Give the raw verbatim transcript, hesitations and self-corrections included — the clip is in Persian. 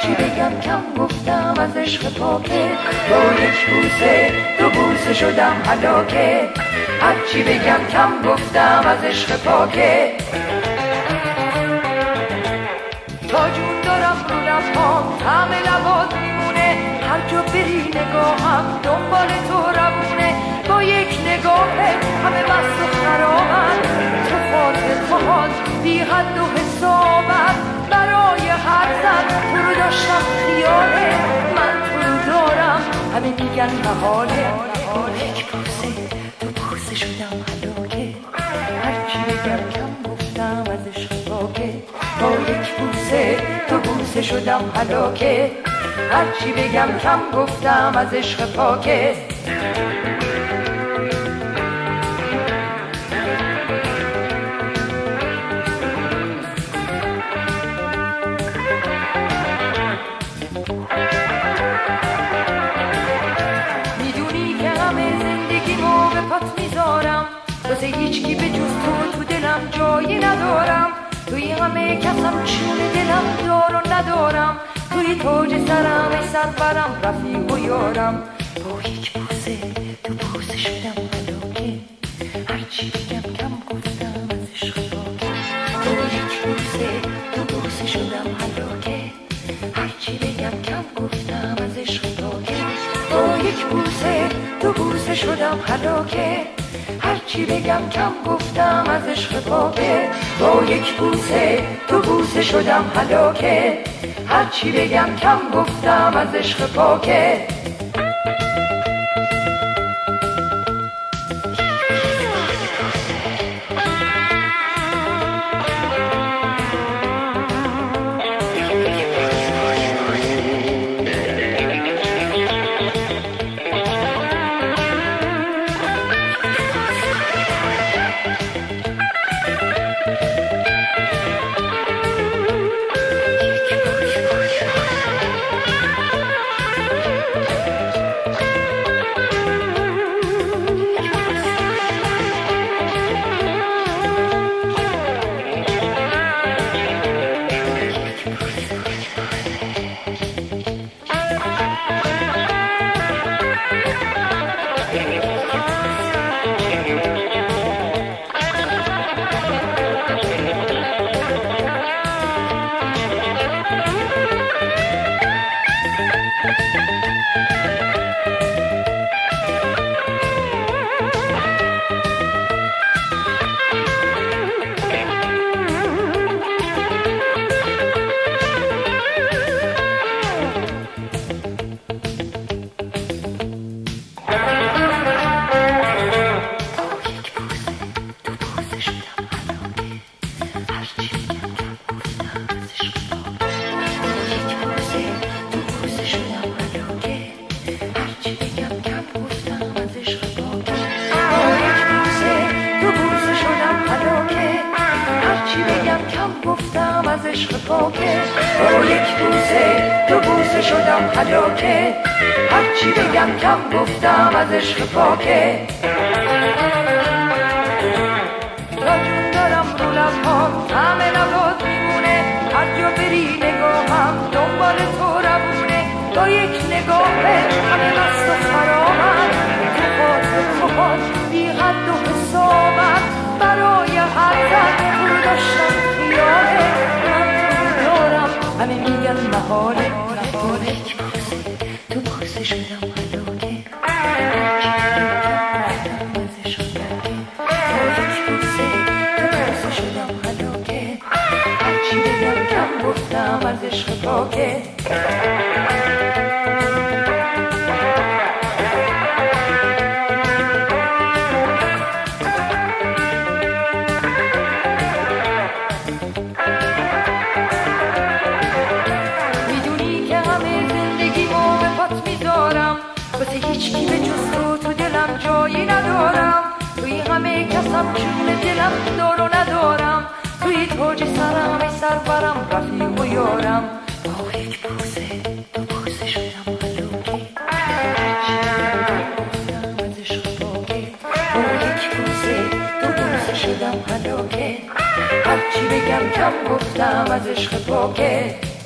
هرچی بگم کم گفتم از عشق پاکه، با یک بوسه دو بوسه شدم هلاکه. هرچی بگم کم گفتم از عشق پاکه. تا جون دارم رو لبام طعم لبات میمونه، هر جا بری نگاهم دنبال تو روونه. با یک نگاهت همه مست و خرابم، تو خاطر خواهد بی حد و حسابم. برای هر زن تو رو داشتم خیاله، من تو رو دارم همه میگن محاله. با یک بوسه تو بوسه شدم هلاکه، هرچی بگم کم گفتم از عشق پاکه. با یک بوسه تو بوسه شدم هلاکه، هرچی بگم کم گفتم از عشق پاکه. میدونی که همه زندگیمو به پات میذارم، واسه هیچکی به جز تو تو دلم جایی ندارم. توی همه کسم چون دلم دار و ندارم، توی تاج سرم ای سرورم رفیق و یارم. با یک بوسه تو بوسه شدم هلاکه، هرچی بگم کم گفتم از عشق پاکه. با یک بوسه تو بوسه شدم هلاکه، هرچی بگم کم گفتم از عشق پاکه. با یک بوسه تو بوسه شدم هلاکه، هرچی بگم کم گفتم از عشق پاکه. با یک بوسه تو بوسه شدم هلاکه، هرچی بگم کم گفتم از عشق پاکه. گفتم از عشق پاکه. با یک بوسه دو بوسه شدم هلاکه، هرچی بگم کم گفتم از عشق پاکه. راجون دارم رو لبهام طعم لبات میمونه، هر جا بری نگاهم دنبال تو روونه. با یک نگاهت همه مست و خرابم، تو خاطر خواهد بی حد و حسابم. برای هر زن تو رو داشتم خیاله، من تو دارم همه میگن محاله. با یک بوسه تو بوسه شدم هلاکه، با یک بوسه تو بوسه شدم هلاکه، هرچی بگم کم گفتم از عشق پاکه. واسه هیچکی به جز تو تو دلم جایی ندارم، توی همه کسم چون دلم دار و ندارم. توی تاج سرم ای سرورم رفیق و یارم. با یک بوسه دو بوسه شدم هلاکه، گفتم از عشق پاکه. با یک بوسه دو بوسه شدم هلاکه، هرچی بگم کم گفتم از عشق پاکه.